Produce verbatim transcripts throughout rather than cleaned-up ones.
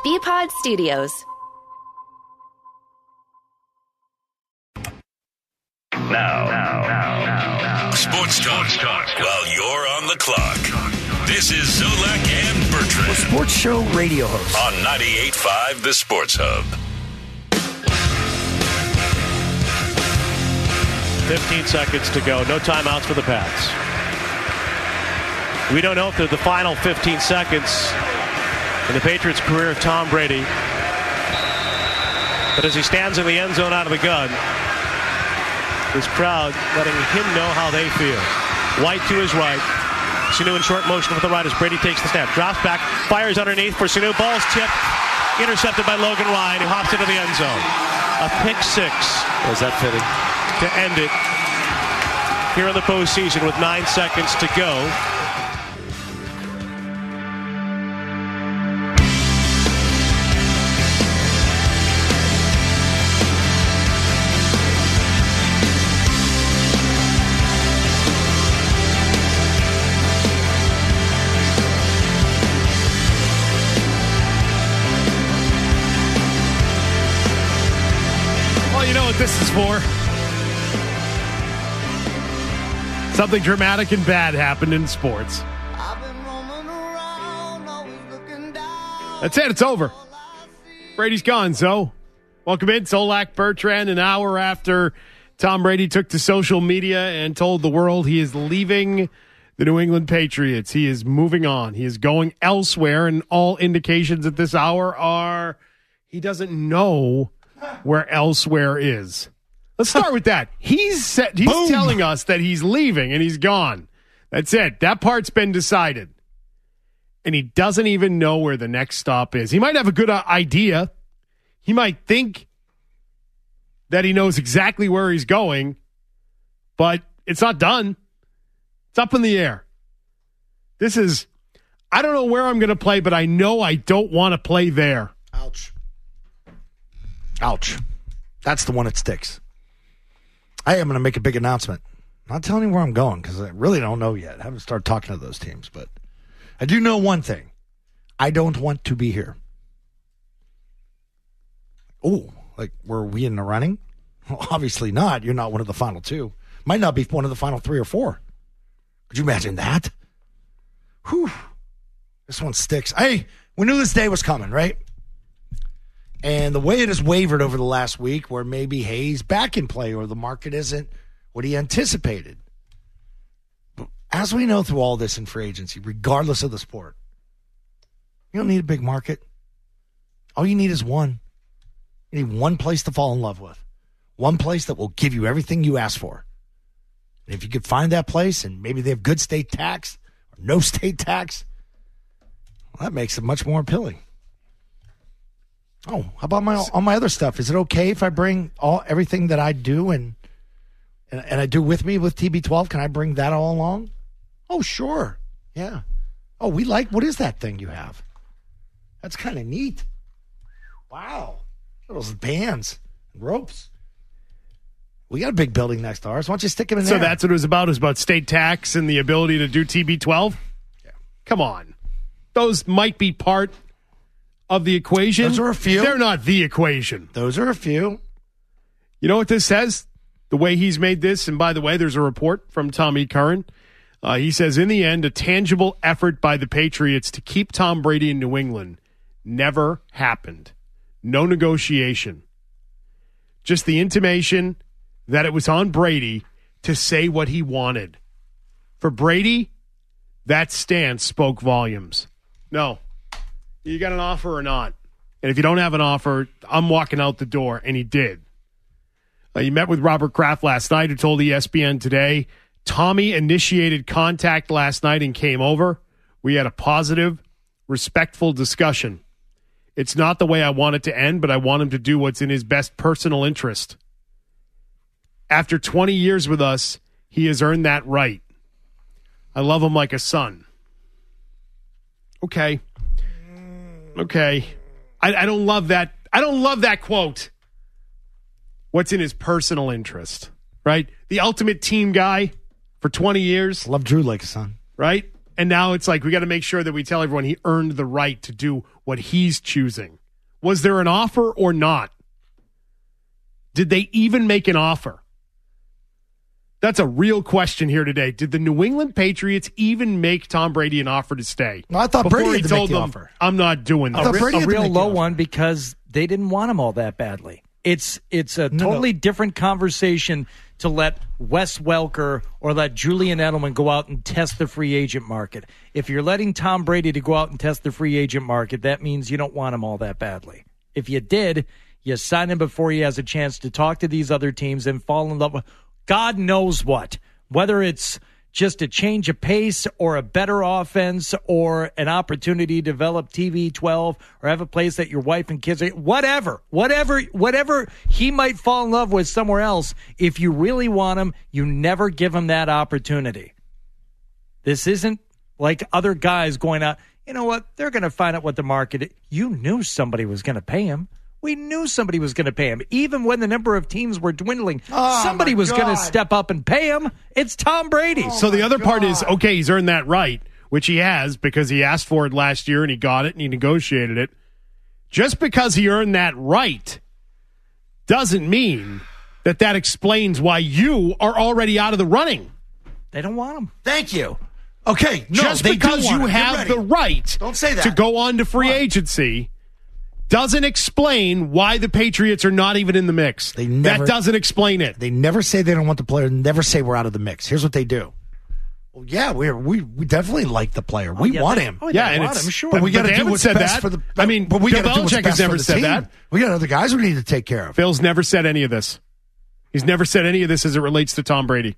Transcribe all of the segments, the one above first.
B-Pod Studios. Now, now, now, now, now. Sports talk, talk while you're on the clock. This is Zolak and Bertrand. A sports show radio host. On ninety-eight point five The Sports Hub. fifteen seconds to go. No timeouts for the Pats. We don't know if they're the final fifteen seconds in the Patriots' career of Tom Brady. But as he stands in the end zone out of the gun, this crowd letting him know how they feel. White to his right. Sanu in short motion with the right as Brady takes the snap. Drops back, fires underneath for Sanu. Ball's tipped. Intercepted by Logan Ryan, who hops into the end zone. A pick six. Was that fitting? To end it here in the postseason with nine seconds to go. Well, you know what this is for. Something dramatic and bad happened in sports. That's it. It's over. Brady's gone, so welcome in. Zolak, Bertrand, an hour after Tom Brady took to social media and told the world he is leaving the New England Patriots. He is moving on. He is going elsewhere, and all indications at this hour are he doesn't know where elsewhere is. Let's start with that. He's set, he's Boom. telling us that he's leaving and he's gone. That's it. That part's been decided. And he doesn't even know where the next stop is. He might have a good uh, idea. He might think that he knows exactly where he's going, but it's not done. It's up in the air. This is, I don't know where I'm going to play, but I know I don't want to play there. Ouch. Ouch. That's the one that sticks. I am going to make a big announcement. I'm not telling you where I'm going because I really don't know yet. I haven't started talking to those teams, but I do know one thing. I don't want to be here. Oh, like, were we in the running? Well, obviously not. You're not one of the final two. Might not be one of the final three or four. Could you imagine that? Whew. This one sticks. Hey, we knew this day was coming, right? And the way it has wavered over the last week, where maybe Hayes back in play or the market isn't what he anticipated. But as we know through all this in free agency, regardless of the sport, you don't need a big market. All you need is one. You need one place to fall in love with. One place that will give you everything you ask for. And if you could find that place and maybe they have good state tax or no state tax, well, that makes it much more appealing. Oh, how about my all my other stuff? Is it okay if I bring all everything that I do and and, and I do with me with T B twelve? Can I bring that all along? Oh, sure. Yeah. Oh, we like, what is that thing you have? That's kind of neat. Wow. Those bands and ropes. We got a big building next to ours. Why don't you stick them in there? So that's what it was about. It was about state tax and the ability to do T B twelve? Yeah. Come on. Those might be part of the equation. Those are a few. They're not the equation. Those are a few. You know what this says? The way he's made this, and by the way, there's a report from Tommy Curran. Uh, he says, in the end, a tangible effort by the Patriots to keep Tom Brady in New England never happened. No negotiation. Just the intimation that it was on Brady to say what he wanted. For Brady, that stance spoke volumes. No. You got an offer or not? And if you don't have an offer, I'm walking out the door. And he did. Uh, you met with Robert Kraft last night, who told E S P N today, Tommy initiated contact last night and came over. We had a positive, respectful discussion. It's not the way I want it to end, but I want him to do what's in his best personal interest. After twenty years with us, he has earned that right. I love him like a son. Okay. Okay. I, I don't love that. I don't love that quote. What's in his personal interest, right? The ultimate team guy for twenty years. Love Drew like a son. Right? And now it's like we got to make sure that we tell everyone he earned the right to do what he's choosing. Was there an offer or not? Did they even make an offer? That's a real question here today. Did the New England Patriots even make Tom Brady an offer to stay? No, I thought Before Brady he had to told make the them, offer. I'm not doing I this. thought Brady a had to real make the low offer. one because they didn't want him all that badly. It's it's a No, totally no. different conversation to let Wes Welker or let Julian Edelman go out and test the free agent market. If you're letting Tom Brady to go out and test the free agent market, that means you don't want him all that badly. If you did, you sign him before he has a chance to talk to these other teams and fall in love with God knows what. Whether it's just a change of pace or a better offense or an opportunity to develop T V twelve or have a place that your wife and kids are, whatever, whatever, whatever he might fall in love with somewhere else. If you really want him, you never give him that opportunity. This isn't like other guys going out. You know what? They're going to find out what the market is. You knew somebody was going to pay him. We knew somebody was going to pay him. Even when the number of teams were dwindling, Oh, somebody my was going to God. step up and pay him. It's Tom Brady. So the my other part is, God. okay, he's earned that right, which he has because he asked for it last year and he got it and he negotiated it. Just because he earned that right doesn't mean that that explains why you are already out of the running. They don't want him. Thank you. Okay, no, Just they do because want you him. Get have ready. the right Don't say that. to go on to free What? agency doesn't explain why the Patriots are not even in the mix. They never- that doesn't explain it. They never say they don't want the player. Never say we're out of the mix. Here's what they do. Well, yeah, we're, we we definitely like the player. We yeah, want they- him. oh, Yeah, they and want it's him, sure. But we But got to they do haven't what's said best that. for the. I mean, but we Bill got to do what's Belichick has best never for the said team. that. We got other guys we need to take care of. Phil's never said any of this. He's never said any of this as it relates to Tom Brady.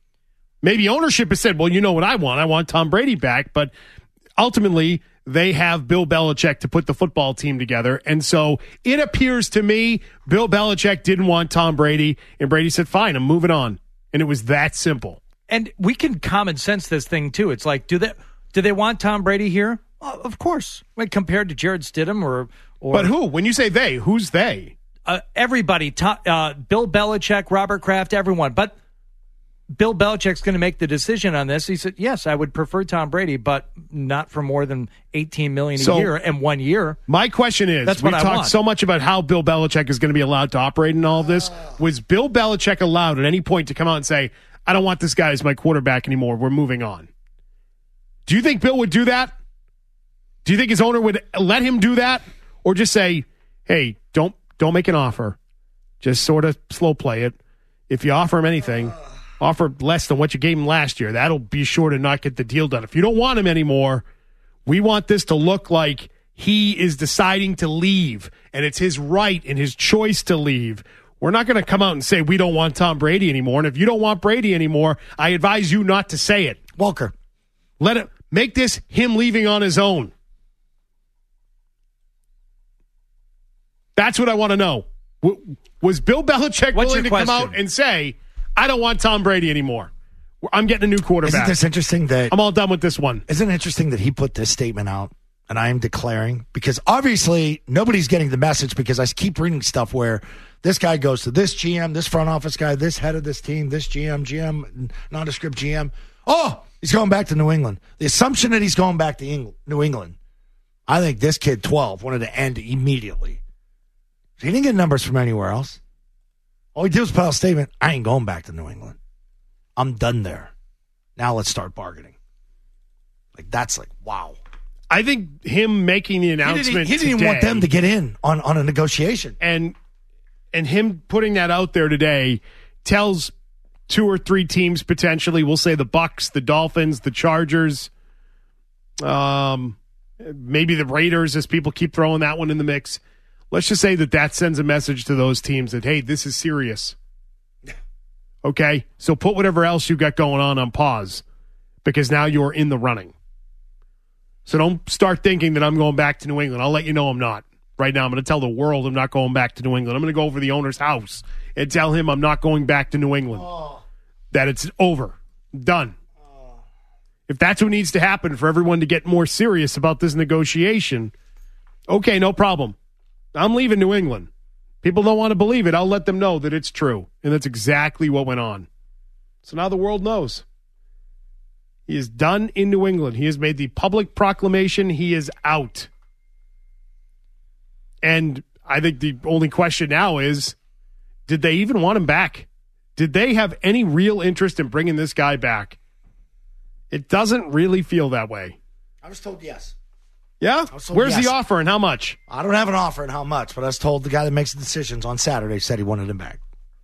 Maybe ownership has said, well, you know what I want. I want Tom Brady back. But ultimately, they have Bill Belichick to put the football team together. And so it appears to me Bill Belichick didn't want Tom Brady. And Brady said, fine, I'm moving on. And it was that simple. And we can common sense this thing, too. It's like, do they do they want Tom Brady here? Well, of course. Like, compared to Jared Stidham or... or But who? When you say they, who's they? uh, everybody, to, uh, Bill Belichick, Robert Kraft, everyone. But Bill Belichick's going to make the decision on this. He said, yes, I would prefer Tom Brady, but not for more than eighteen million dollars a So- year and one year. My question is, That's we've what I talked want. so much about how Bill Belichick is going to be allowed to operate in all of this. Was Bill Belichick allowed at any point to come out and say, I don't want this guy as my quarterback anymore. We're moving on. Do you think Bill would do that? Do you think his owner would let him do that? Or just say, hey, don't don't make an offer. Just sort of slow play it. If you offer him anything, offer less than what you gave him last year. That'll be sure to not get the deal done. If you don't want him anymore, we want this to look like he is deciding to leave, and it's his right and his choice to leave. We're not going to come out and say we don't want Tom Brady anymore. And if you don't want Brady anymore, I advise you not to say it. Walker. Let it make this him leaving on his own. That's what I want to know. W- Was Bill Belichick What's willing to your come question? out and say, I don't want Tom Brady anymore? I'm getting a new Isn't quarterback. this interesting that I'm all done with this one. Isn't it interesting that he put this statement out and I am declaring? Because obviously nobody's getting the message because I keep reading stuff where this guy goes to this G M, this front office guy, this head of this team, this G M, G M, nondescript G M. Oh, he's going back to New England. The assumption that he's going back to Eng- New England, I think this kid, twelve, wanted to end immediately. He didn't get numbers from anywhere else. All he did was put out a statement, I ain't going back to New England. I'm done there. Now let's start bargaining. Like, that's like, wow. I think him making the He announcement didn't, he didn't even want today- them to get in on, on a negotiation. and and him putting that out there today tells two or three teams potentially, we'll say the Bucks, the Dolphins, the Chargers, um, maybe the Raiders, as people keep throwing that one in the mix. Let's just say that that sends a message to those teams that, hey, this is serious. Okay? So put whatever else you got going on on pause because now you're in the running. So don't start thinking that I'm going back to New England. I'll let you know I'm not. Right now, I'm going to tell the world I'm not going back to New England. I'm going to go over to the owner's house and tell him I'm not going back to New England. Oh. That it's over. Done. Oh. If that's what needs to happen for everyone to get more serious about this negotiation, okay, no problem. I'm leaving New England. People don't want to believe it. I'll let them know that it's true. And that's exactly what went on. So now the world knows. He is done in New England. He has made the public proclamation. He is out. And I think the only question now is, did they even want him back? Did they have any real interest in bringing this guy back? It doesn't really feel that way. I was told yes. Yeah? told Where's yes. the offer and how much? I don't have an offer and how much, but I was told the guy that makes the decisions on Saturday said he wanted him back.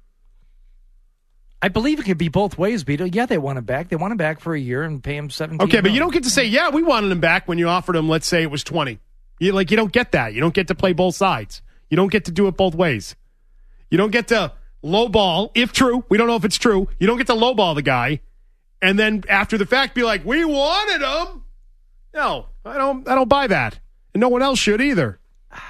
I believe it could be both ways, Beto. Yeah, they want him back. They want him back for a year and pay him seventeen. Okay, but million. you don't get to say, yeah, we wanted him back when you offered him, let's say it was twenty. You like you don't get that. You don't get to play both sides. You don't get to do it both ways. You don't get to lowball, if true. We don't know if it's true. You don't get to lowball the guy and then after the fact be like, we wanted him. No, I don't I don't buy that. And no one else should either.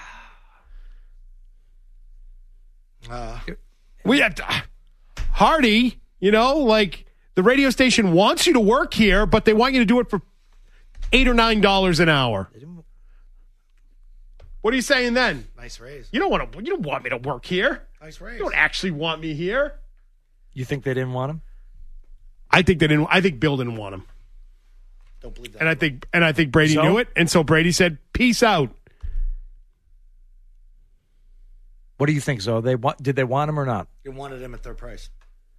Uh, we have to, Hardy, you know, like the radio station wants you to work here, but they want you to do it for eight or nine dollars an hour. What are you saying then? Nice raise. You don't want to. You don't want me to work here. Nice raise. You don't actually want me here. You think they didn't want him? I think they didn't. I think Bill didn't want him. Don't believe that. And I think and I think Brady So? knew it, and so Brady said, "Peace out." What do you think, Zo? They want? Did they want him or not? You wanted him at their price.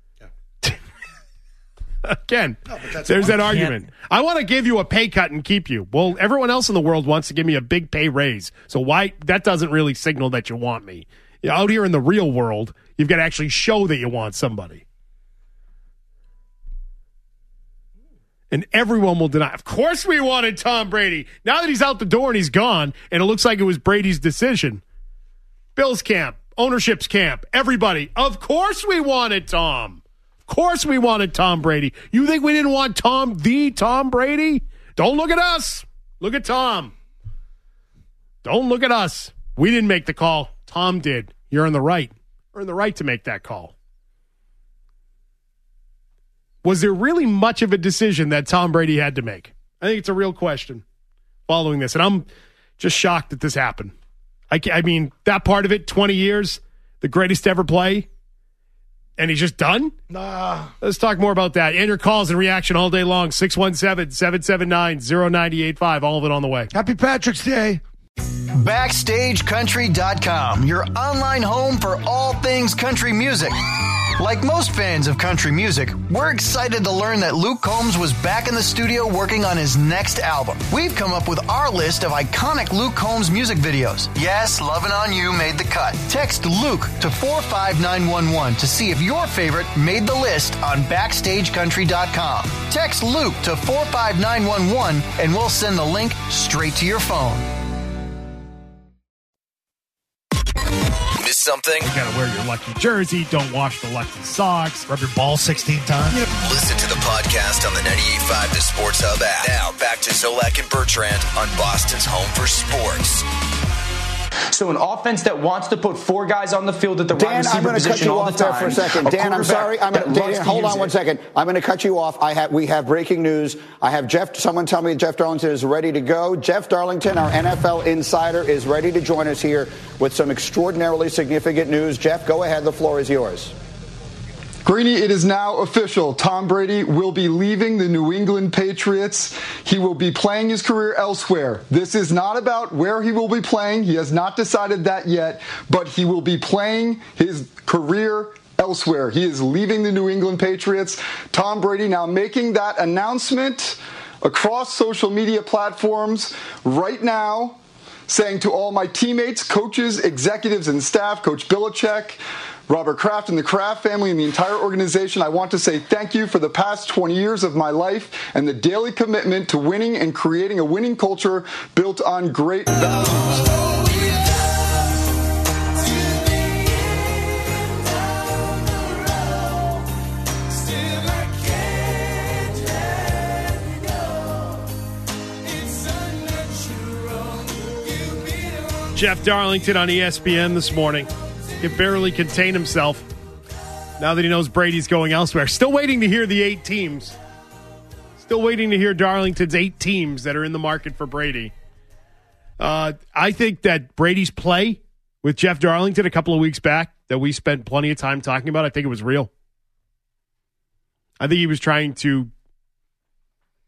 Again, No, but that's there's one that argument. I want to give you a pay cut and keep you. Well, everyone else in the world wants to give me a big pay raise. So why that doesn't really signal that you want me. You know, out here in the real world, you've got to actually show that you want somebody. And everyone will deny. Of course we wanted Tom Brady. Now that he's out the door and he's gone, and it looks like it was Brady's decision. Bill's camp, ownership's camp, everybody. Of course we wanted Tom. Of course we wanted Tom Brady. You think we didn't want Tom, the Tom Brady? Don't look at us. Look at Tom. Don't look at us. We didn't make the call. Tom did. You're in the right. You're in the right to make that call. Was there really much of a decision that Tom Brady had to make? I think it's a real question following this. And I'm just shocked that this happened. I, I mean, that part of it, twenty years, the greatest to ever play, and he's just done? Nah. Let's talk more about that. And your calls and reaction all day long. six one seven, seven seven nine, zero nine eight five. All of it on the way. Happy Patrick's Day. Backstage Country dot com, your online home for all things country music. Like most fans of country music, we're excited to learn that Luke Combs was back in the studio working on his next album. We've come up with our list of iconic Luke Combs music videos. Yes, Lovin' On You made the cut. Text Luke to four five nine one one to see if your favorite made the list on Backstage Country dot com. Text Luke to four five nine one one and we'll send the link straight to your phone. Miss something? You got to wear your lucky jersey. Don't wash the lucky socks. Rub your ball sixteen times. Listen to the podcast on the ninety-eight point five The Sports Hub app. Now back to Zolak and Bertrand on Boston's home for sports. So an offense that wants to put four guys on the field at the Dan, wide receiver I'm going to cut position you all off the there time. for a second. A Dan, I'm sorry. I'm going that loves to to hold use on one it. second. I'm going to cut you off. I have we have breaking news. I have Jeff. Someone tell me Jeff Darlington is ready to go. Jeff Darlington, our N F L insider, is ready to join us here with some extraordinarily significant news. Jeff, go ahead. The floor is yours. Greeny, it is now official. Tom Brady will be leaving the New England Patriots. He will be playing his career elsewhere. This is not about where he will be playing. He has not decided that yet, but he will be playing his career elsewhere. He is leaving the New England Patriots. Tom Brady now making that announcement across social media platforms right now, saying to all my teammates, coaches, executives, and staff, Coach Belichick, Robert Kraft and the Kraft family and the entire organization, I want to say thank you for the past twenty years of my life and the daily commitment to winning and creating a winning culture built on great values. Jeff Darlington on E S P N this morning. Can barely contain himself now that he knows Brady's going elsewhere. Still waiting to hear the eight teams. Still waiting to hear Darlington's eight teams that are in the market for Brady. Uh, I think that Brady's play with Jeff Darlington a couple of weeks back that we spent plenty of time talking about, I think it was real. I think he was trying to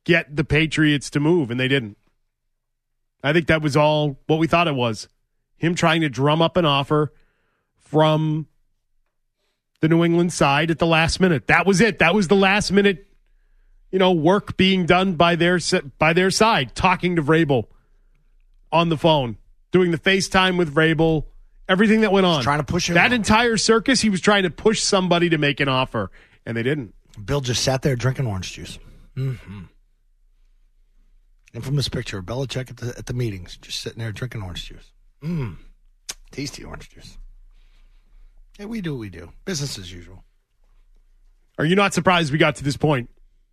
get the Patriots to move, and they didn't. I think that was all what we thought it was. Him trying to drum up an offer from the New England side at the last minute. That was it. That was the last minute, you know, work being done by their by their side, talking to Vrabel on the phone, doing the FaceTime with Vrabel, everything that went on. Trying to push it. That along. entire circus, he was trying to push somebody to make an offer, and they didn't. Bill just sat there drinking orange juice. Mm-hmm. Infamous picture of Belichick at the at the meetings, just sitting there drinking orange juice. Mmm, tasty orange juice. Hey, we do what we do. Business as usual. Are you not surprised we got to this point?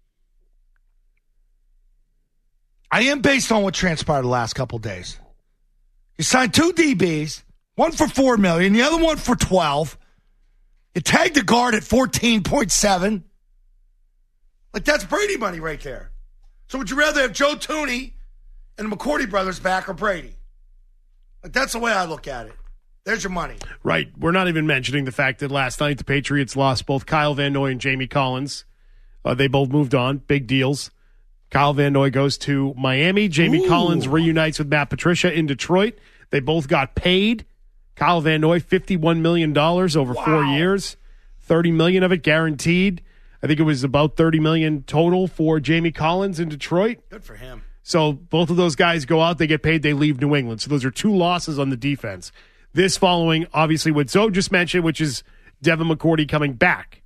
I am, based on what transpired the last couple of days. You signed two D Bs, one for four million, the other one for twelve. You tagged the guard at fourteen point seven. Like, that's Brady money right there. So would you rather have Joe Thuney and the McCourty brothers back or Brady? Like, that's the way I look at it. There's your money. Right. We're not even mentioning the fact that last night the Patriots lost both Kyle Van Noy and Jamie Collins. Uh, they both moved on. Big deals. Kyle Van Noy goes to Miami. Jamie Ooh. Collins reunites with Matt Patricia in Detroit. They both got paid. Kyle Van Noy, fifty-one million dollars over wow. four years. thirty million dollars of it guaranteed. I think it was about thirty million dollars total for Jamie Collins in Detroit. Good for him. So both of those guys go out, they get paid, they leave New England. So those are two losses on the defense. This following, obviously, what Zoe just mentioned, which is Devin McCourty coming back.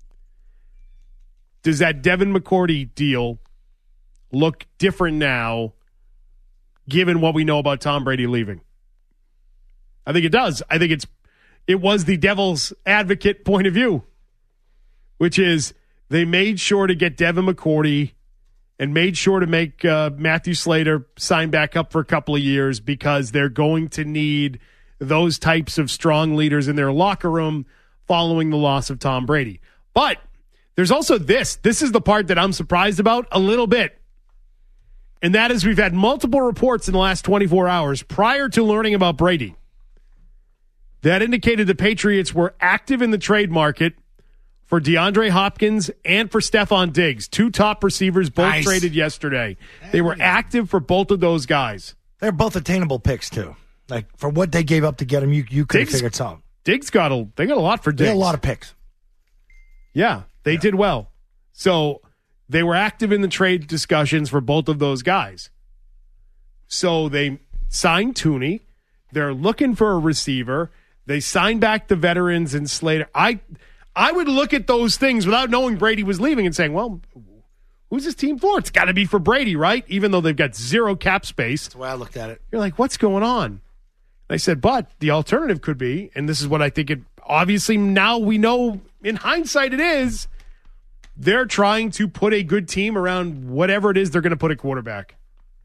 Does that Devin McCourty deal look different now, given what we know about Tom Brady leaving? I think it does. I think it's it was the devil's advocate point of view, which is they made sure to get Devin McCourty and made sure to make uh, Matthew Slater sign back up for a couple of years because they're going to need those types of strong leaders in their locker room following the loss of Tom Brady. But there's also this. This is the part that I'm surprised about a little bit. And that is we've had multiple reports in the last twenty-four hours prior to learning about Brady that indicated the Patriots were active in the trade market for DeAndre Hopkins and for Stephon Diggs, two top receivers, both nice. traded yesterday. They were active for both of those guys. They're both attainable picks, too. Like, for what they gave up to get him, you, you could have figured something. Diggs got a, they got a lot for Diggs. They got a lot of picks. Yeah, they yeah. did well. So they were active in the trade discussions for both of those guys. So they signed Thuney. They're looking for a receiver. They signed back the veterans and Slater. I I would look at those things without knowing Brady was leaving and saying, well, who's this team for? It's got to be for Brady, right? Even though they've got zero cap space. That's the way I looked at it. You're like, what's going on? And I said, but the alternative could be, and this is what I think it, obviously now we know in hindsight it is, they're trying to put a good team around whatever it is they're going to put a quarterback.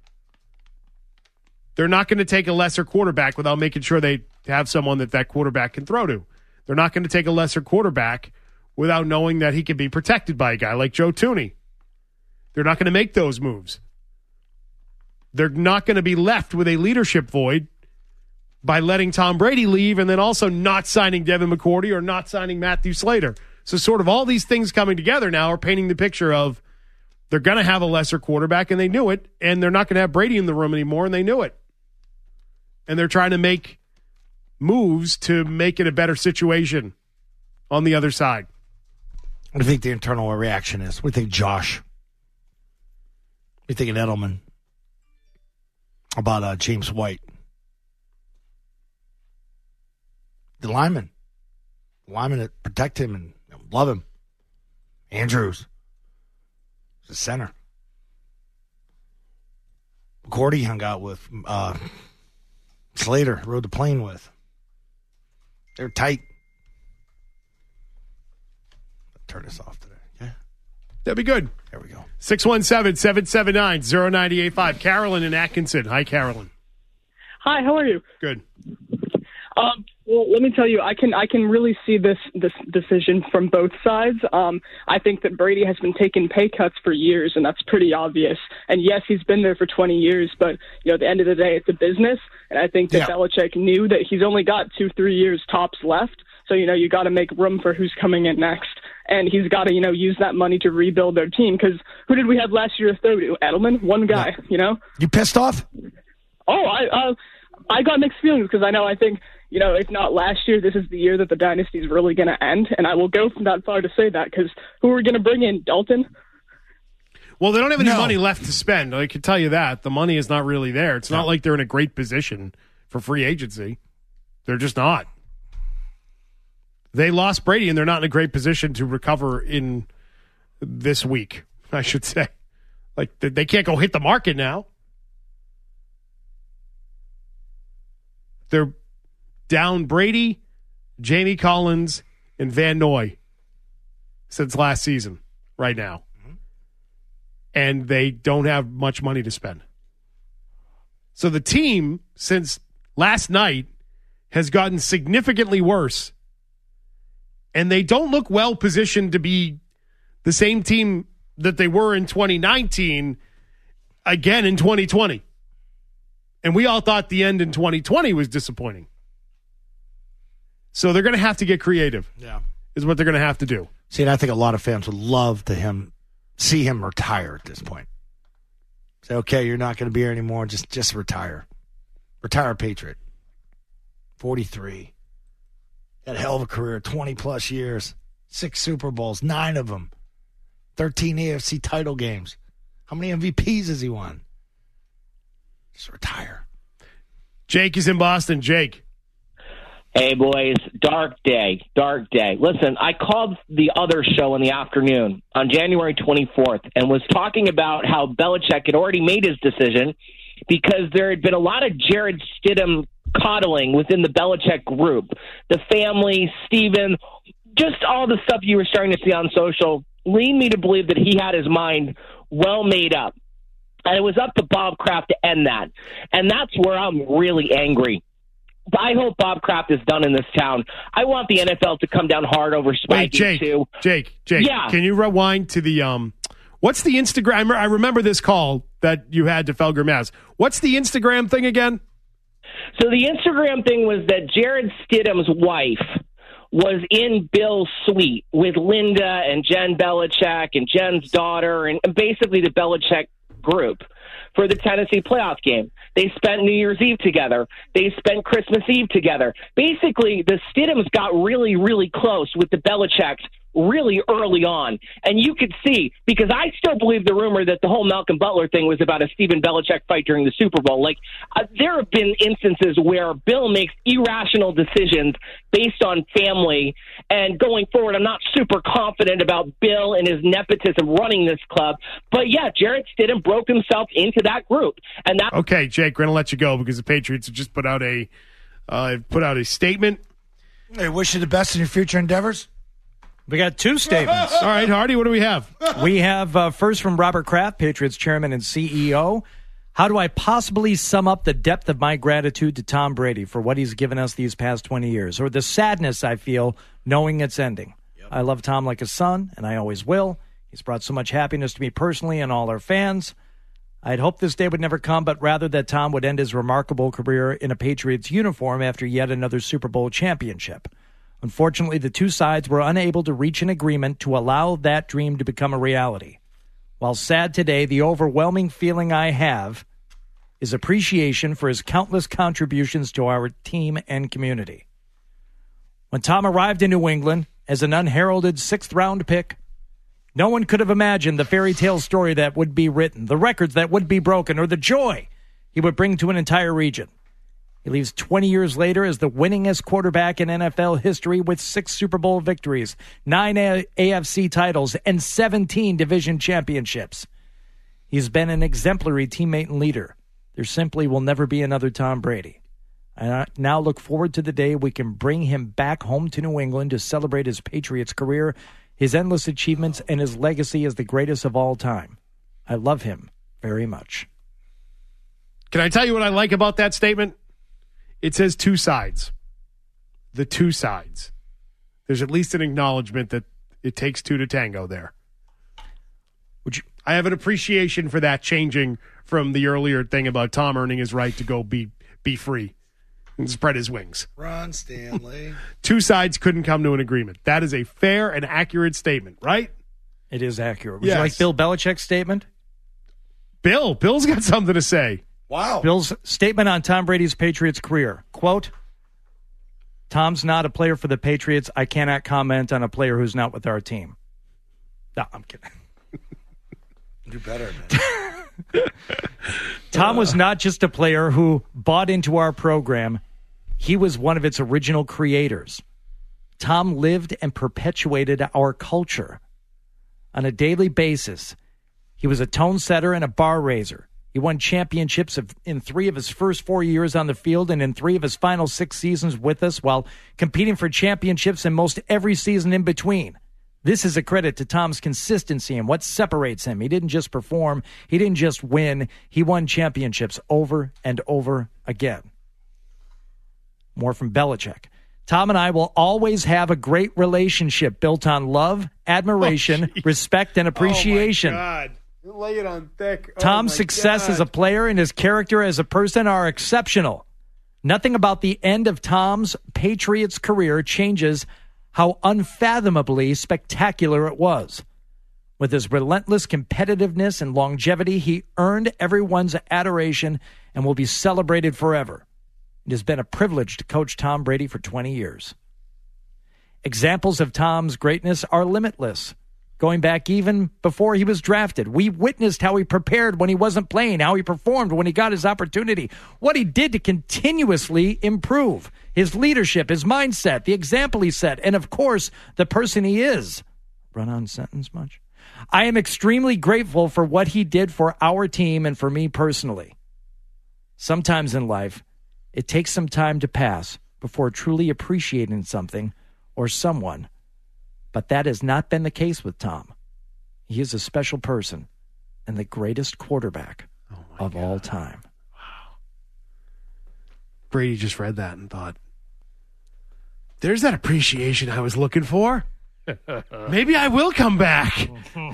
They're not going to take a lesser quarterback without making sure they have someone that that quarterback can throw to. They're not going to take a lesser quarterback without knowing that he can be protected by a guy like Joe Thuney. They're not going to make those moves. They're not going to be left with a leadership void by letting Tom Brady leave and then also not signing Devin McCourty or not signing Matthew Slater. So sort of all these things coming together now are painting the picture of they're going to have a lesser quarterback, and they knew it, and they're not going to have Brady in the room anymore, and they knew it. And they're trying to make moves to make it a better situation on the other side. What do you think the internal reaction is? What do you think, Josh? What do you think of Edelman? About uh, James White? The lineman. The lineman that protect him and love him. Andrews. The center. McCourty hung out with uh, Slater, rode the plane with. They're tight. Turn this off today. Yeah. That'd be good. There we go. six one seven, seven seven nine, zero nine eight five. Carolyn in Atkinson. Hi, Carolyn. Hi, how are you? Good. Um, well, let me tell you, I can I can really see this this decision from both sides. Um, I think that Brady has been taking pay cuts for years, and that's pretty obvious. And yes, he's been there for twenty years, but you know, at the end of the day, it's a business. And I think that yeah. Belichick knew that he's only got two, three years tops left. So, you know, you got to make room for who's coming in next. And he's got to, you know, use that money to rebuild their team. Because who did we have last year to throw to? Edelman? One guy, yeah. you know? You pissed off? Oh, I uh, I got mixed feelings because I know I think, you know, if not last year, this is the year that the dynasty is really going to end. And I will go from that far to say that because who are we going to bring in? Dalton? Well, they don't have any No. money left to spend. I can tell you that. The money is not really there. It's not like they're in a great position for free agency. They're just not. They lost Brady, and they're not in a great position to recover in this week, I should say. Like, they can't go hit the market now. They're down Brady, Jamie Collins, and Van Noy since last season right now. Mm-hmm. And they don't have much money to spend. So the team, since last night, has gotten significantly worse. And they don't look well positioned to be the same team that they were in twenty nineteen again in twenty twenty. And we all thought the end in twenty twenty was disappointing. So they're going to have to get creative. Yeah. Is what they're going to have to do. See, and I think a lot of fans would love to him see him retire at this point. Say, okay, you're not going to be here anymore. Just just retire. Retire a Patriot. forty-three. Had a hell of a career, twenty-plus years. Six Super Bowls, nine of them. thirteen A F C title games. How many M V Ps has he won? Just retire. Jake is in Boston. Jake. Hey, boys. Dark day. Dark day. Listen, I called the other show in the afternoon on January twenty-fourth and was talking about how Belichick had already made his decision because there had been a lot of Jared Stidham coddling within the Belichick group. The family, Steven, just all the stuff you were starting to see on social lead me to believe that he had his mind well made up. And it was up to Bob Kraft to end that. And that's where I'm really angry. I hope Bob Kraft is done in this town. I want the N F L to come down hard over spiking Wait, Jake, too. Jake, Jake, yeah. Can you rewind to the um? What's the Instagram? I remember this call that you had to Felger Mazz. What's the Instagram thing again? So the Instagram thing was that Jared Stidham's wife was in Bill's suite with Linda and Jen Belichick and Jen's daughter and basically the Belichick group for the Tennessee playoff game. They spent New Year's Eve together. They spent Christmas Eve together. Basically, the Stidhams got really, really close with the Belichicks really early on. And you could see, because I still believe the rumor that the whole Malcolm Butler thing was about a Stephen Belichick fight during the Super Bowl. Like, uh, there have been instances where Bill makes irrational decisions based on family. And going forward, I'm not super confident about Bill and his nepotism running this club. But yeah, Jared Stidham broke himself into that group. And that Okay, Jake, we're going to let you go because the Patriots have just put out a uh, put out a statement. Hey, wish you the best in your future endeavors. We got two statements. All right, Hardy, what do we have? We have uh, first from Robert Kraft, Patriots chairman and C E O. How do I possibly sum up the depth of my gratitude to Tom Brady for what he's given us these past twenty years, or the sadness I feel knowing it's ending? Yep. I love Tom like a son, and I always will. He's brought so much happiness to me personally and all our fans. I'd hoped this day would never come, but rather that Tom would end his remarkable career in a Patriots uniform after yet another Super Bowl championship. Unfortunately, the two sides were unable to reach an agreement to allow that dream to become a reality. While sad today, the overwhelming feeling I have is appreciation for his countless contributions to our team and community. When Tom arrived in New England as an unheralded sixth-round pick, no one could have imagined the fairy tale story that would be written, the records that would be broken, or the joy he would bring to an entire region. He leaves twenty years later as the winningest quarterback in N F L history with six Super Bowl victories, nine A F C titles, and seventeen division championships. He's been an exemplary teammate and leader. There simply will never be another Tom Brady. I now look forward to the day we can bring him back home to New England to celebrate his Patriots career, his endless achievements, and his legacy as the greatest of all time. I love him very much. Can I tell you what I like about that statement? It says two sides. The two sides. There's at least an acknowledgement that it takes two to tango there. Which I have an appreciation for that changing from the earlier thing about Tom earning his right to go be be free. and spread his wings. Ron Stanley. Two sides couldn't come to an agreement. That is a fair and accurate statement, right? It is accurate. Would Yes. you like Bill Belichick's statement? Bill, Bill's got something to say. Wow. Bill's statement on Tom Brady's Patriots career. Quote, Tom's not a player for the Patriots. I cannot comment on a player who's not with our team. No, I'm kidding. Do better, man. Tom was not just a player who bought into our program. He was one of its original creators. Tom lived and perpetuated our culture on a daily basis. He was a tone setter and a bar raiser. He won championships of, in three of his first four years on the field and in three of his final six seasons with us, while competing for championships in most every season in between. This is a credit to Tom's consistency and what separates him. He didn't just perform. He didn't just win. He won championships over and over again. More from Belichick. Tom and I will always have a great relationship built on love, admiration, oh, respect, and appreciation. Oh, my God. Lay it on thick. Oh, Tom's success God. as a player and his character as a person are exceptional. Nothing about the end of Tom's Patriots career changes how unfathomably spectacular it was. With his relentless competitiveness and longevity, he earned everyone's adoration and will be celebrated forever. It has been a privilege to coach Tom Brady for twenty years. Examples of Tom's greatness are limitless. Going back even before he was drafted, we witnessed how he prepared when he wasn't playing, how he performed when he got his opportunity, what he did to continuously improve, his leadership, his mindset, the example he set, and of course, the person he is. Run-on sentence much? I am extremely grateful for what he did for our team and for me personally. Sometimes in life, it takes some time to pass before truly appreciating something or someone. But that has not been the case with Tom. He is a special person and the greatest quarterback oh of God. all time. Wow. Brady just read that and thought, there's that appreciation I was looking for. Maybe I will come back.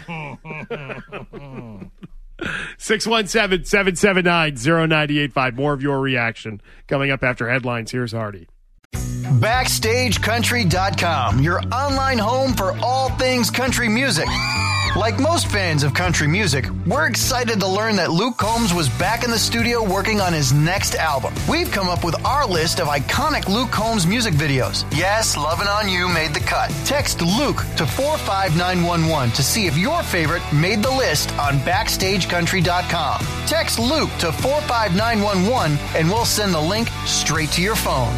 six one seven, seven seven nine, zero nine eight five. More of your reaction coming up after headlines. Here's Hardy. Backstage Country dot com, your online home for all things country music. Like most fans of country music, we're excited to learn that Luke Combs was back in the studio working on his next album. We've come up with our list of iconic Luke Combs music videos. Yes, Lovin' On You made the cut. Text Luke to four five nine one one to see if your favorite made the list on Backstage Country dot com. Text Luke to four five nine one one and we'll send the link straight to your phone.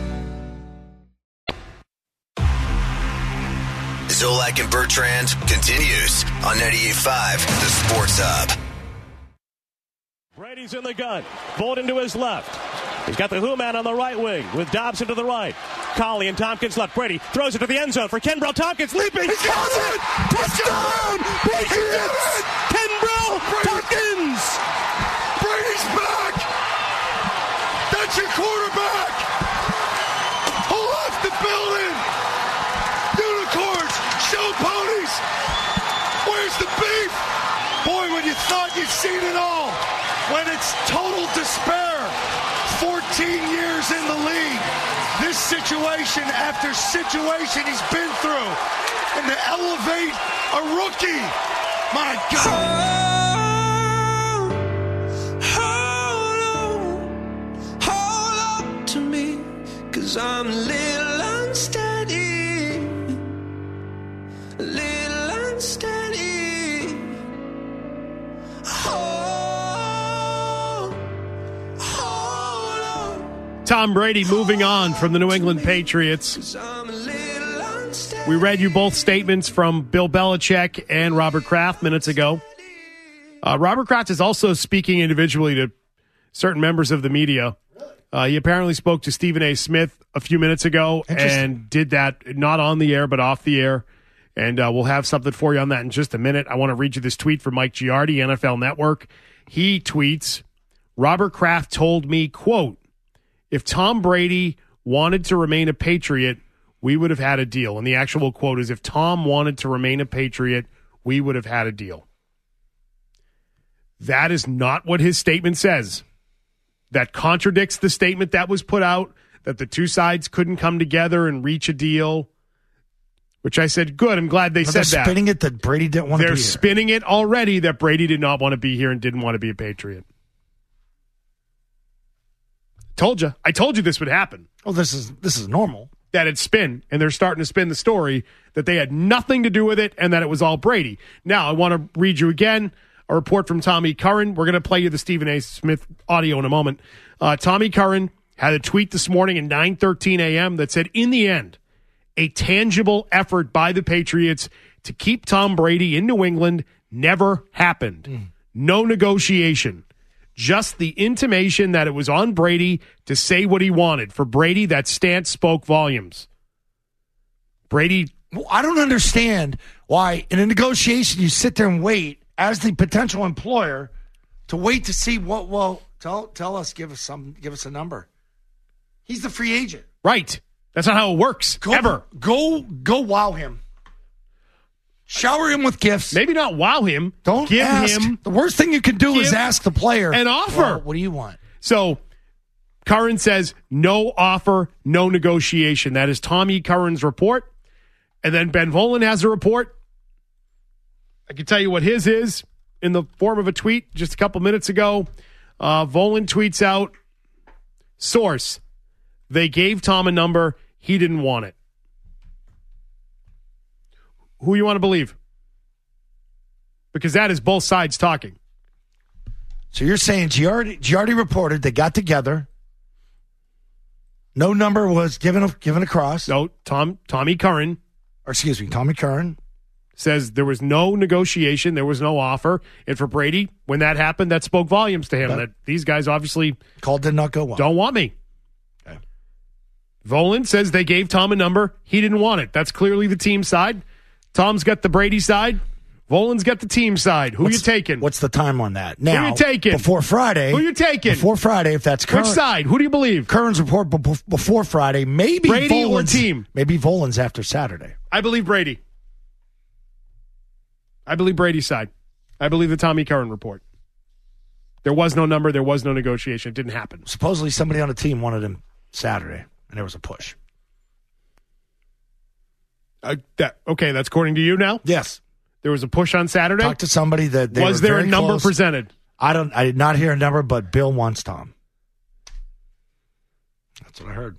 Zolak and Bertrand continues on ninety-eight point five, the Sports Hub. Brady's in the gun. Bolden to his left. He's got the Who Man on the right wing with Dobson to the right. Collie and Tompkins left. Brady throws it to the end zone for Kenbrell Tompkins. Leaping. He got it! Touchdown! Patriots! Kenbrell Tompkins! Brady's back! That's your quarterback! Who left the building? Unicorns! Show ponies! Where's the beef? Boy, when you thought you'd seen it all, when it's total despair, fourteen years in the league, this situation after situation he's been through, and to elevate a rookie, my God. Hold on, hold on to me, 'cause I'm a little unsteady, a little unsteady. Hold, hold on. Tom Brady moving on from the New England Patriots. We read you both statements from Bill Belichick and Robert Kraft minutes ago. Uh, Robert Kraft is also speaking individually to certain members of the media. Uh, he apparently spoke to Stephen A. Smith a few minutes ago and did that not on the air but off the air. And uh, we'll have something for you on that in just a minute. I want to read you this tweet from Mike Giardi, N F L Network. He tweets, Robert Kraft told me, quote, if Tom Brady wanted to remain a Patriot, we would have had a deal. And the actual quote is, if Tom wanted to remain a Patriot, we would have had a deal. That is not what his statement says. that contradicts the statement that was put out that the two sides couldn't come together and reach a deal, which I said, good, I'm glad they But said they're that. spinning it that Brady didn't want to They're be here. spinning it already that Brady did not want to be here and didn't want to be a Patriot. Told you. I told you this would happen. Oh, this is this is normal. That it spin, and they're starting to spin the story that they had nothing to do with it and that it was all Brady. Now, I want to read you again a report from Tommy Curran. We're going to play you the Stephen A. Smith audio in a moment. Uh, Tommy Curran had a tweet this morning at nine thirteen a.m. that said, in the end, a tangible effort by the Patriots to keep Tom Brady in New England never happened. Mm. No negotiation. Just the intimation that it was on Brady to say what he wanted. For Brady, that stance spoke volumes. Brady. Well, I don't understand why in a negotiation you sit there and wait as the potential employer to wait to see what. Well, tell tell us, give us some, give us a number. He's the free agent, right? That's not how it works. Go, ever go go wow him. Shower him with gifts. Maybe not wow him. Don't give ask. him. The worst thing you can do is ask the player an offer. Well, what do you want? So, Curran says no offer, no negotiation. That is Tommy Curran's report. And then Ben Volen has a report. I can tell you what his is in the form of a tweet just a couple minutes ago. Uh, Volen tweets out, source, they gave Tom a number. He didn't want it. Who you want to believe? Because that is both sides talking. So you're saying Giardi, Giardi reported they got together. No number was given given across. No, Tom Tommy Curran. Or excuse me, Tommy Curran. Says there was no negotiation, there was no offer. And for Brady, when that happened, that spoke volumes to him. That, that these guys obviously call did not go well. Don't want me. Okay. Volen says they gave Tom a number. He didn't want it. That's clearly the team side. Tom's got the Brady side. Volen's got the team side. Who what's, you taking? What's the time on that? Now, who you taking? Before Friday. Who you taking? Before Friday, if that's Curran. Which side? Who do you believe? Curran's report b- before Friday. Maybe Brady Volen's, or team? Maybe Volen's after Saturday. I believe Brady. I believe Brady's side. I believe the Tommy Curran report. There was no number. There was no negotiation. It didn't happen. Supposedly somebody on the team wanted him Saturday, and there was a push. Uh, that okay, that's according to you now? Yes. There was a push on Saturday? Talked to somebody that they Was were there very a number close. presented? I don't I did not hear a number, but Bill wants Tom. That's what I heard.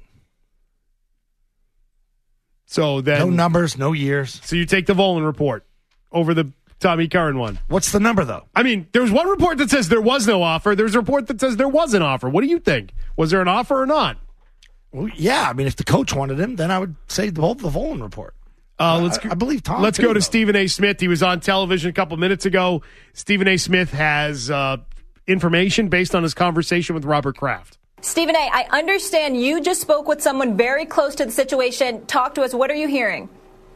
So then no numbers, no years. So you take the Volen report over the Tommy Curran one. What's the number though? I mean, there's one report that says there was no offer. There's a report that says there was an offer. What do you think? Was there an offer or not? Well, yeah, I mean, if the coach wanted him, then I would say the whole the Volen report. Uh, let's I, I believe Tom. Let's too, go to though. Stephen A. Smith. He was on television a couple minutes ago. Stephen A. Smith has uh, information based on his conversation with Robert Kraft. Stephen A., I understand you just spoke with someone very close to the situation. Talk to us. What are you hearing?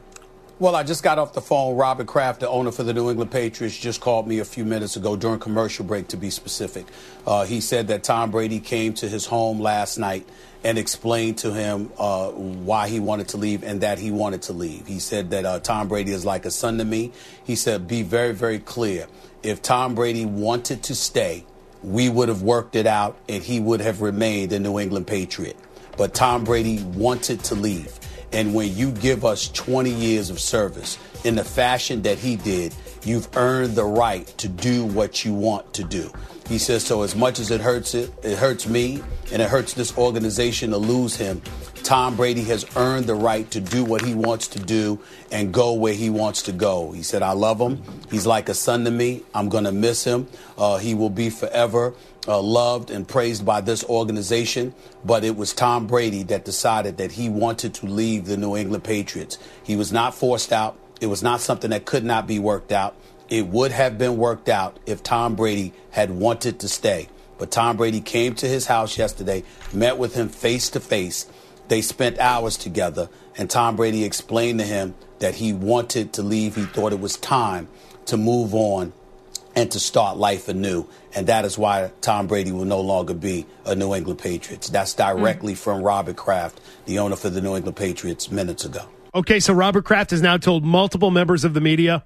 Well, I just got off the phone. Robert Kraft, the owner for the New England Patriots, just called me a few minutes ago during commercial break, to be specific. Uh, he said that Tom Brady came to his home last night and explained to him uh, why he wanted to leave and that he wanted to leave. He said that uh, Tom Brady is like a son to me. He said, be very, very clear. If Tom Brady wanted to stay, we would have worked it out and he would have remained a New England Patriot. But Tom Brady wanted to leave. And when you give us twenty years of service in the fashion that he did, you've earned the right to do what you want to do. He says, so as much as it hurts it, it hurts me and it hurts this organization to lose him, Tom Brady has earned the right to do what he wants to do and go where he wants to go. He said, I love him. He's like a son to me. I'm going to miss him. Uh, he will be forever uh, loved and praised by this organization. But it was Tom Brady that decided that he wanted to leave the New England Patriots. He was not forced out. It was not something that could not be worked out. It would have been worked out if Tom Brady had wanted to stay. But Tom Brady came to his house yesterday, met with him face to face. They spent hours together, and Tom Brady explained to him that he wanted to leave. He thought it was time to move on and to start life anew. And that is why Tom Brady will no longer be a New England Patriots. That's directly mm. from Robert Kraft, the owner for the New England Patriots, minutes ago. Okay, so Robert Kraft has now told multiple members of the media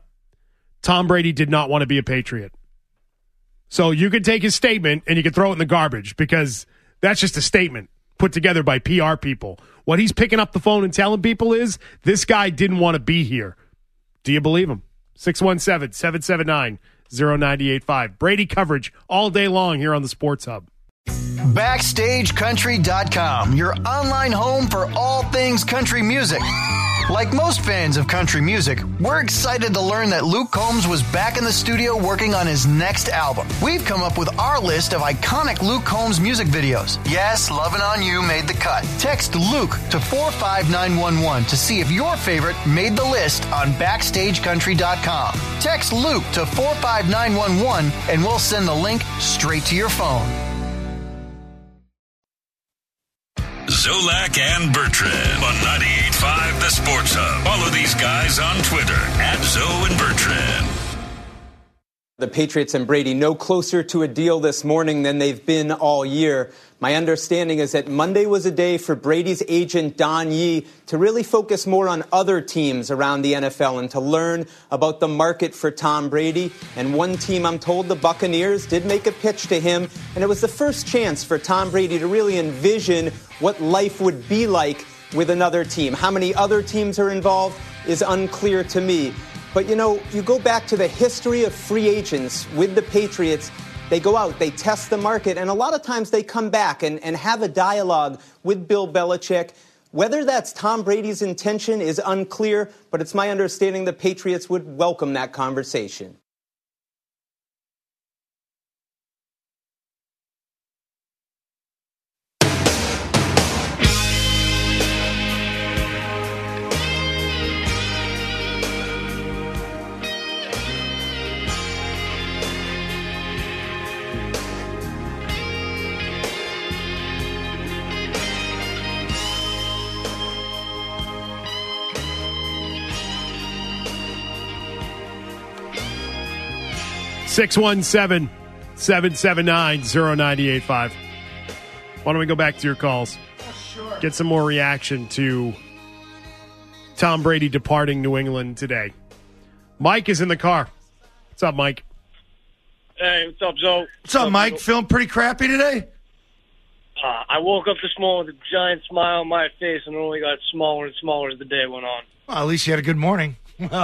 Tom Brady did not want to be a Patriot. So you could take his statement and you could throw it in the garbage because That's just a statement put together by P R people. What he's picking up the phone and telling people is this guy didn't want to be here. Do you believe him? six one seven, seven seven nine, zero nine eight five. Brady coverage all day long here on the Sports Hub. Backstage Country dot com, your online home for all things country music. Like most fans of country music, we're excited to learn that Luke Combs was back in the studio working on his next album. We've come up with our list of iconic Luke Combs music videos. Yes, Lovin' On You made the cut. Text Luke to four five nine one one to see if your favorite made the list on Backstage Country dot com. Text Luke to four five nine one one and we'll send the link straight to your phone. Zolak and Bertrand on ninety-eight point five The Sports Hub. Follow these guys on Twitter at Zo and Bertrand. The Patriots and Brady no closer to a deal this morning than they've been all year. My understanding is that Monday was a day for Brady's agent, Don Yee, to really focus more on other teams around the N F L and to learn about the market for Tom Brady. And one team, I'm told, the Buccaneers, did make a pitch to him. And it was the first chance for Tom Brady to really envision what life would be like with another team. How many other teams are involved is unclear to me. But, you know, you go back to the history of free agents with the Patriots. They go out, they test the market, and a lot of times they come back and, and have a dialogue with Bill Belichick. Whether that's Tom Brady's intention is unclear, but it's my understanding the Patriots would welcome that conversation. six one seven, seven seven nine, zero nine eight five. Why don't we go back to your calls? Sure. Get some more reaction to Tom Brady departing New England today. Mike is in the car. What's up, Mike? Hey, what's up, Zoe? What's up, Mike? Feeling pretty crappy today? Uh, I woke up this morning with a giant smile on my face, and it only got smaller and smaller as the day went on. Well, at least you had a good morning.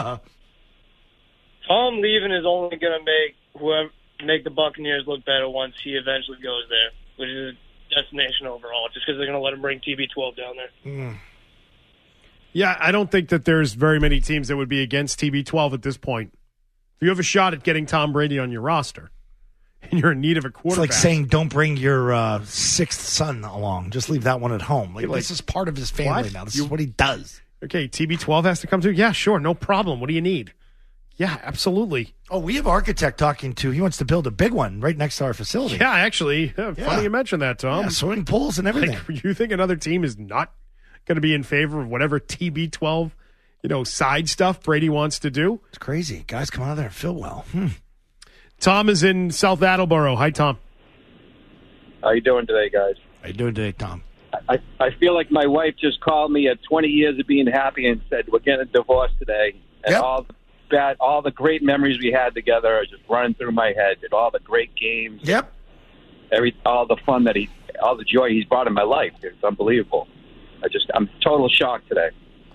Tom leaving is only going to make whoever make the Buccaneers look better once he eventually goes there, which is a destination overall, just because they're going to let him bring T B twelve down there. Mm. Yeah, I don't think that there's very many teams that would be against T B twelve at this point. If you have a shot at getting Tom Brady on your roster and you're in need of a quarterback. It's like saying don't bring your uh, sixth son along. Just leave that one at home. Like, like this is part of his family what? now. This You- is what he does. Okay, T B twelve has to come too? Yeah, sure, no problem. What do you need? Yeah, absolutely. Oh, we have architect talking to. He wants to build a big one right next to our facility. Yeah, actually. Yeah, Yeah. Funny you mentioned that, Tom. Yeah, swimming pools and everything. Like, you think another team is not going to be in favor of whatever T B twelve, you know, side stuff Brady wants to do? It's crazy. Guys come out of there and feel well. Hmm. Tom is in South Attleboro. Hi, Tom. How you doing today, guys? How you doing today, Tom? I, I feel like my wife just called me at twenty years of being happy and said, we're getting a divorce today. And Yep. all the bad, all the great memories we had together are just running through my head. And all the great games. Yep. Every, all the fun that he, all the joy he's brought in my life. It's unbelievable. I just, I'm total shocked today.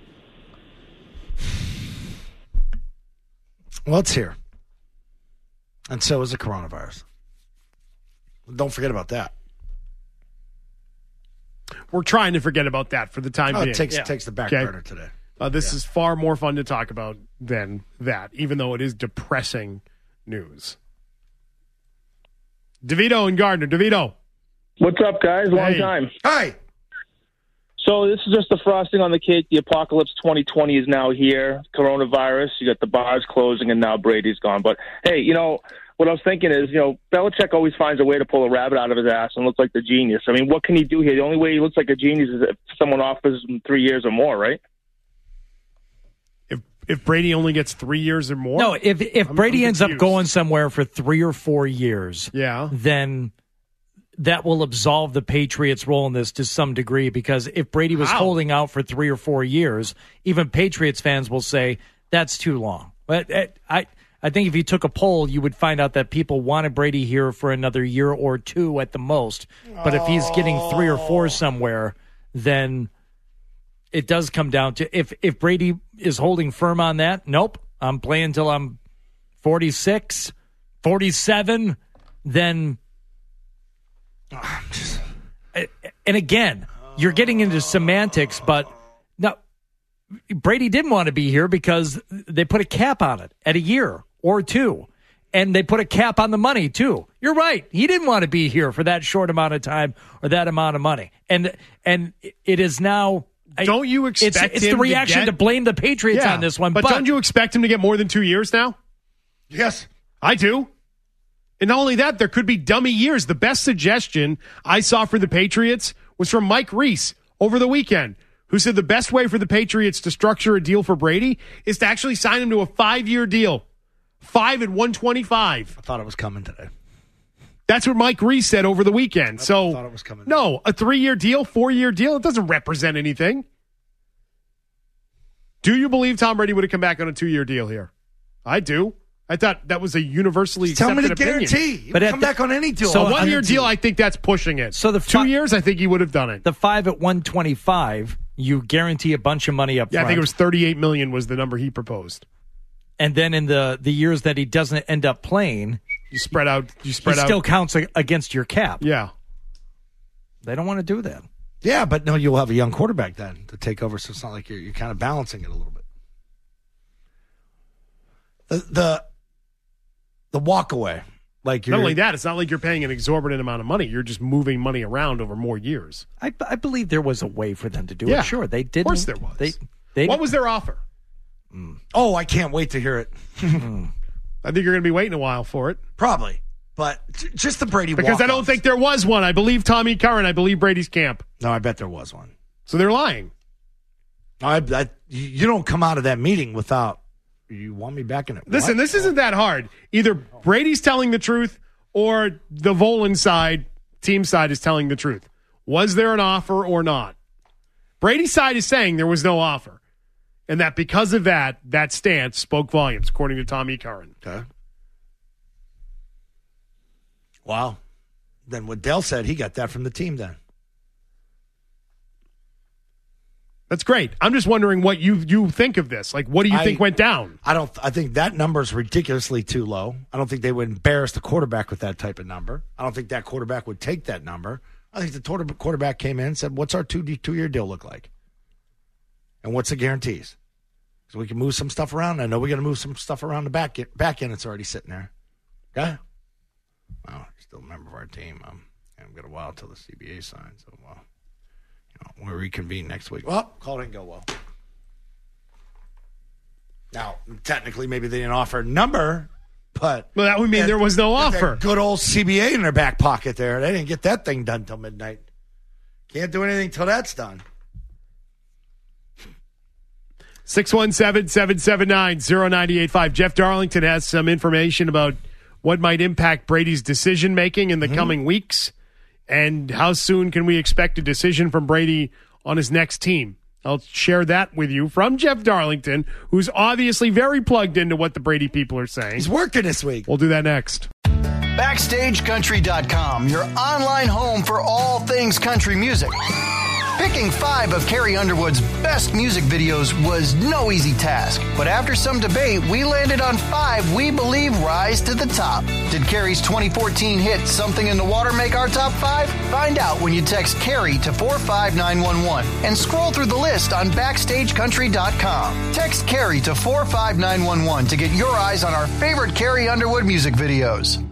Well, it's here. And so is the coronavirus. Don't forget about that. We're trying to forget about that for the time Oh, being. it takes, Yeah. takes the back Okay. burner today. Uh, this Yeah. is far more fun to talk about than that, even though it is depressing news. DeVito and Gardner. DeVito. What's up, guys? Long Hey. time. Hi. So this is just the frosting on the cake. The apocalypse twenty twenty is now here. Coronavirus. You got the bars closing, and now Brady's gone. But hey, you know what I was thinking is, you know, Belichick always finds a way to pull a rabbit out of his ass and look like the genius. I mean, what can he do here? The only way he looks like a genius is if someone offers him three years or more, right? If if Brady only gets three years or more? No, if if I'm- Brady I'm ends up confused. going somewhere for three or four years, yeah, then that will absolve the Patriots' role in this to some degree. Because if Brady was How? holding out for three or four years, even Patriots fans will say that's too long. But uh, I I think if you took a poll, you would find out that people wanted Brady here for another year or two at the most. But if he's getting three or four somewhere, then it does come down to if, if Brady is holding firm on that, nope, I'm playing until I'm forty-six, forty-seven, then and again, you're getting into semantics, but no, Brady didn't want to be here because they put a cap on it at a year or two, and they put a cap on the money too. You're right. He didn't want to be here for that short amount of time or that amount of money, and and it is now. Don't you expect it's, it's him the reaction to, get, to blame the Patriots yeah, on this one? But, But don't you expect him to get more than two years now? Yes, I do. And not only that, there could be dummy years. The best suggestion I saw for the Patriots was from Mike Reese over the weekend, who said the best way for the Patriots to structure a deal for Brady is to actually sign him to a five-year deal. Five at one twenty-five. I thought it was coming today. That's what Mike Reese said over the weekend. I so, thought it was coming no, a three-year deal, four-year deal, it doesn't represent anything. Do you believe Tom Brady would have come back on a two-year deal here? I do. I thought that was a universally Just tell accepted me the opinion. guarantee. He But would at come the- back on any deal. So On a one-year any deal, I think that's pushing it. So the two fi- years, I think he would have done it. the five at one twenty-five, you guarantee a bunch of money up Yeah, front. I think it was thirty-eight million dollars was the number he proposed. And then in the, the years that he doesn't end up playing, You spread out. You spread he out. still counts a- against your cap. Yeah. They don't want to do that. Yeah, but no, you'll have a young quarterback then to take over, so it's not like you're, you're kind of balancing it a little bit. The the, the walk away, like you're, Not only that, it's not like you're paying an exorbitant amount of money. You're just moving money around over more years. I, I believe there was a way for them to do Yeah, it. Sure, they didn't. Of course there was. They, they what was their offer? Oh, I can't wait to hear it. I think you're going to be waiting a while for it. Probably, but j- just the Brady Because I don't walk-offs. think there was one. I believe Tommy Curran. I believe Brady's camp. No, I bet there was one. So they're lying. I, I you don't come out of that meeting without. You want me back in it? Listen, What? this isn't that hard. Either Brady's telling the truth or the Volan side, team side, is telling the truth. Was there an offer or not? Brady's side is saying there was no offer. And that because of that, that stance spoke volumes, according to Tommy Curran. Okay. Wow. Then what Dell said, he got that from the team then. That's great. I'm just wondering what you you think of this. Like, what do you I- think went down? I don't. I think that number is ridiculously too low. I don't think they would embarrass the quarterback with that type of number. I don't think that quarterback would take that number. I think the quarter- quarterback came in and said, "What's our two two year deal look like? And what's the guarantees? So we can move some stuff around. I know we got to move some stuff around the back back end. It's already sitting there. Okay. Well, you're still a member of our team. Um, and we've got a while till the C B A signs. So, well, you know, we'll reconvene next week. Well, call didn't go well. Now, technically, maybe they didn't offer a number, but Well, that would mean they had- there was no they had that offer. Good old C B A in their back pocket there. They didn't get that thing done till midnight. Can't do anything till that's done. six one seven, seven seven nine, zero nine eight five. Jeff Darlington has some information about what might impact Brady's decision making in the Mm-hmm. coming weeks and how soon can we expect a decision from Brady on his next team. I'll share that with you from Jeff Darlington, who's obviously very plugged into what the Brady people are saying. He's working this week. We'll do that next. Backstage Country dot com, your online home for all things country music. Picking five of Carrie Underwood's best music videos was no easy task, but after some debate, we landed on five we believe rise to the top. Did Carrie's twenty fourteen hit Something in the Water make our top five? Find out when you text Carrie to four five nine one one and scroll through the list on Backstage Country dot com. Text Carrie to four five nine one one to get your eyes on our favorite Carrie Underwood music videos.